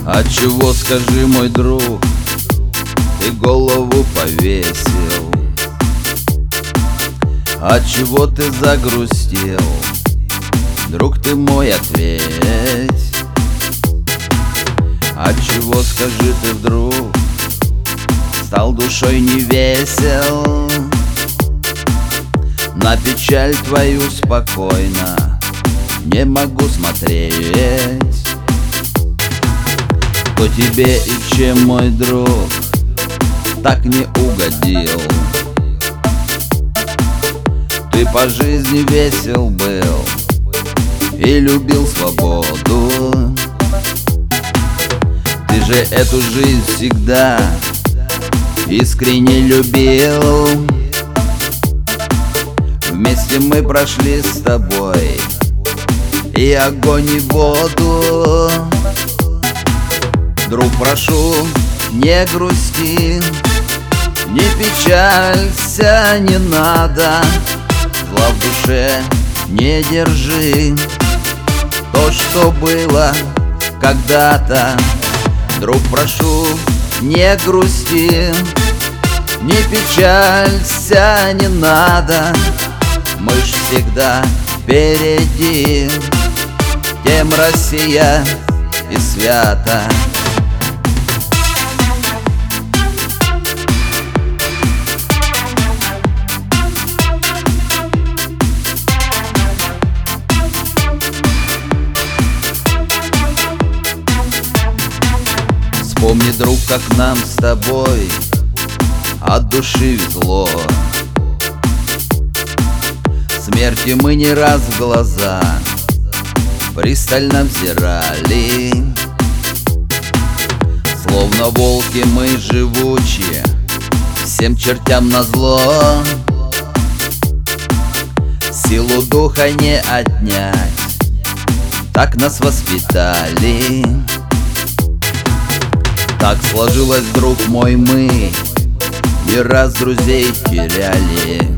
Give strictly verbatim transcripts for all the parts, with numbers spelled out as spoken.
А чего, скажи, мой друг, ты голову повесил? А чего ты загрустил? Друг ты мой, ответь. А чего, скажи, ты вдруг стал душой не весел? На печаль твою спокойно не могу смотреть. Кто тебе и чем, мой друг, так не угодил? Ты по жизни весел был и любил свободу. Ты же эту жизнь всегда искренне любил. Вместе мы прошли с тобой и огонь, и воду. Друг, прошу, не грусти, не печалься, не надо. Зла в душе не держи, то, что было когда-то. Друг, прошу, не грусти, не печалься, не надо. Мы ж всегда впереди, тем Россия и свята. Вспомни, друг, как нам с тобой от души везло. Смерти мы не раз в глаза пристально взирали. Словно волки мы живучие, всем чертям назло. Силу духа не отнять, так нас воспитали. Так сложилось, друг мой, мы не раз друзей теряли.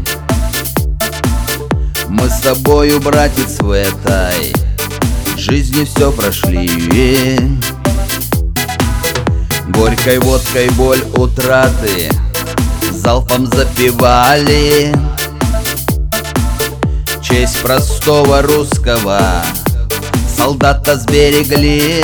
Мы с тобою, братец, в этой жизни все прошли. Горькой водкой боль утраты залпом запивали. Честь простого русского солдата сберегли.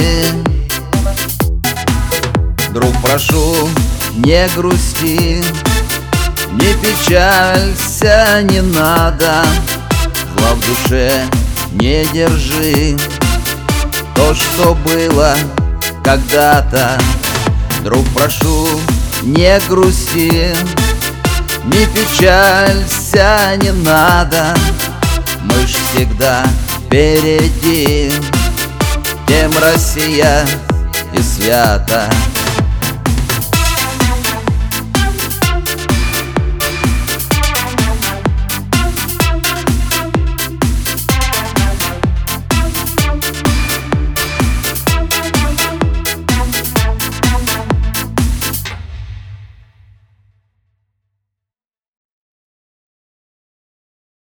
Друг, прошу, не грусти, не печалься, не надо. Зла в душе не держи, то, что было когда-то. Друг, прошу, не грусти, не печалься, не надо. Мы ж всегда впереди, тем Россия и свята.